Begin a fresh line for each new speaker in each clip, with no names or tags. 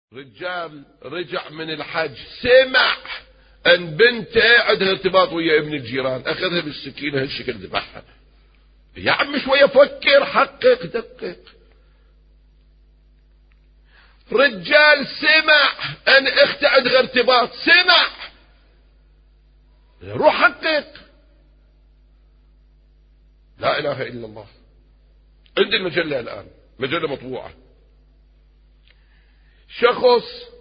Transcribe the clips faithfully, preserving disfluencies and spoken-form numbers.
رجال رجع من الحج، سمع ان بنته عندها ارتباط ويا ابن الجيران، اخذها بالسكينه هالشكل ذبحها. يا عم شويه فكر، حقق، دقق. رجال سمع ان اخته عندها ارتباط، سمع، روح حقق. لا اله الا الله. عندي المجله الان، مجله مطبوعه، شخص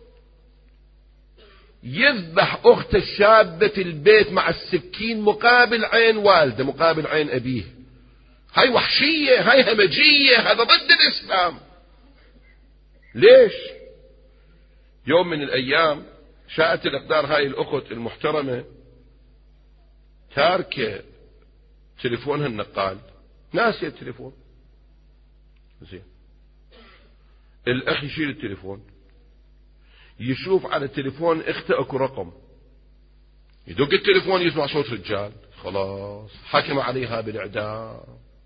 يذبح اخت الشابة في البيت مع السكين مقابل عين والده، مقابل عين ابيه. هاي وحشية، هاي همجية، هذا ضد الاسلام. ليش؟ يوم من الايام شاءت الاقدار هاي الاخت المحترمة تاركة تليفونها النقال، ناسية التليفون. زين، الاخ يشيل التليفون، يشوف على تليفون اخته اكو رقم، يدق التليفون يسمع صوت رجال، خلاص حكم عليها بالاعدام.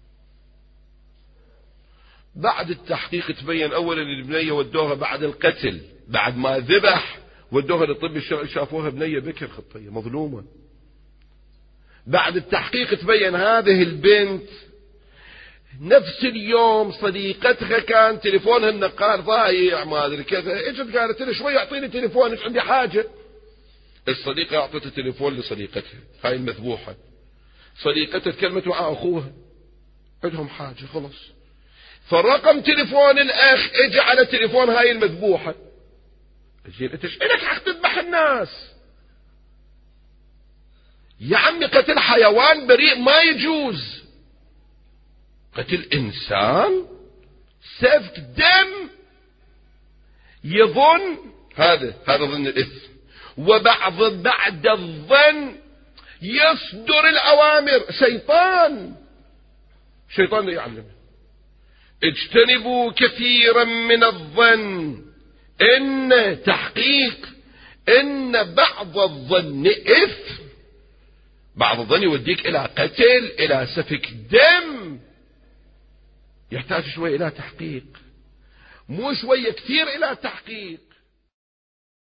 بعد التحقيق تبين اولا البنية ودوها بعد القتل، بعد ما ذبح ودوها للطب الشرعي، شافوها بنية بكر خطية مظلومة. بعد التحقيق تبين هذه البنت نفس اليوم صديقتها كان تليفونها النقال ضايع ما ادري كذا، اجت قالت لي شوي اعطيني تليفونك عندي حاجه. الصديقه اعطت التليفون لصديقتها هاي المذبوحه، صديقتها تكلمت مع اخوها عندهم حاجه خلص، فرقم تليفون الاخ اجى على تليفون هاي المذبوحه. زين انت ايش لك حق تذبح الناس؟ يا عمي قتل حيوان بريء ما يجوز، قتل انسان سفك دم يظن، هذا هذا ظن الاثم، وبعض بعد الظن يصدر الاوامر. شيطان شيطان يعلم. اجتنبوا كثيرا من الظن ان تحقيق ان بعض الظن اثم، بعض الظن يوديك الى قتل، الى سفك دم، يحتاج شوي الى تحقيق، مو شوية كثير الى تحقيق.